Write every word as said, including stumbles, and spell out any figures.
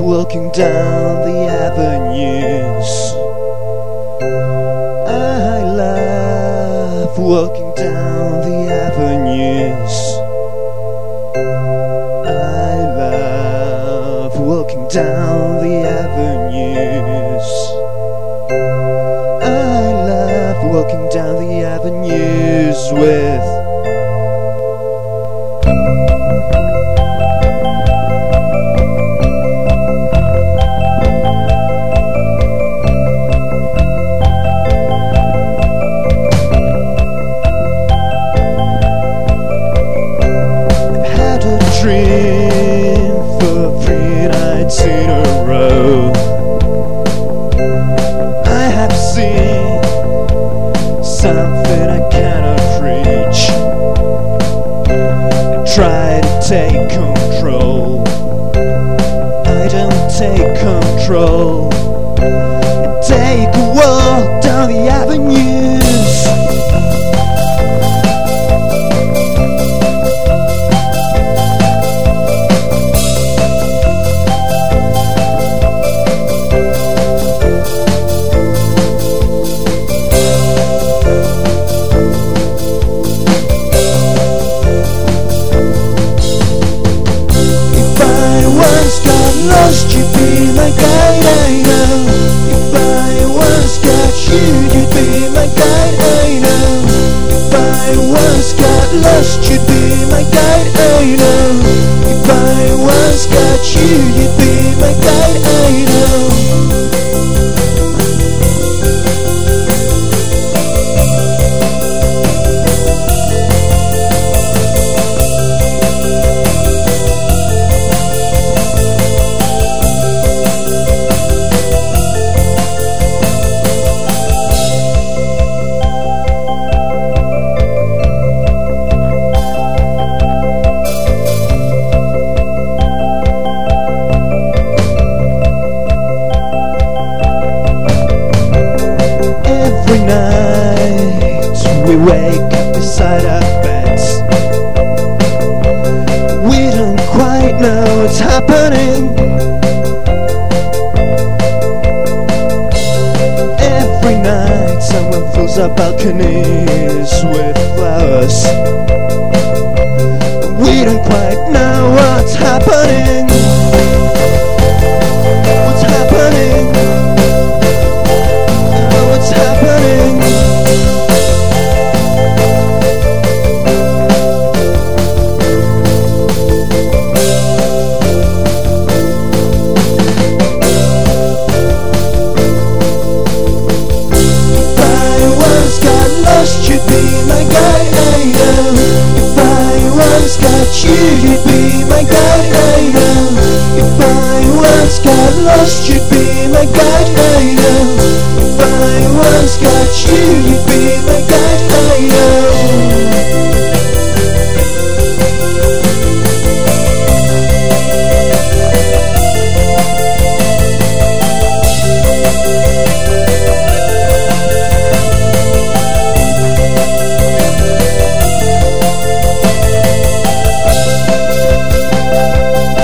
walking down the avenues. I love walking down the avenues. I love walking down the avenues. I love walking down the avenues with dream for three nights in a row. I have seen something I cannot reach. I try to take control. I don't take control. I take a walk down the avenues. Lost, you'd be my guide, I know. If I once got you, you'd be my guide, I know. If I once got lost, you'd be my guide, I know. If I once got you, you'd be my guide, I know. Every night we wake up beside our beds. We don't quite know what's happening. Every night someone fills our balconies with flowers. We don't quite know what's happening. What's happening? What's happening? If I once got lost, you'd be my guide, I know. If I once got you, you'd be my guide, I know. If I once got lost, you'd be my guide, I know. If I once got you, you'd be my guide, I know.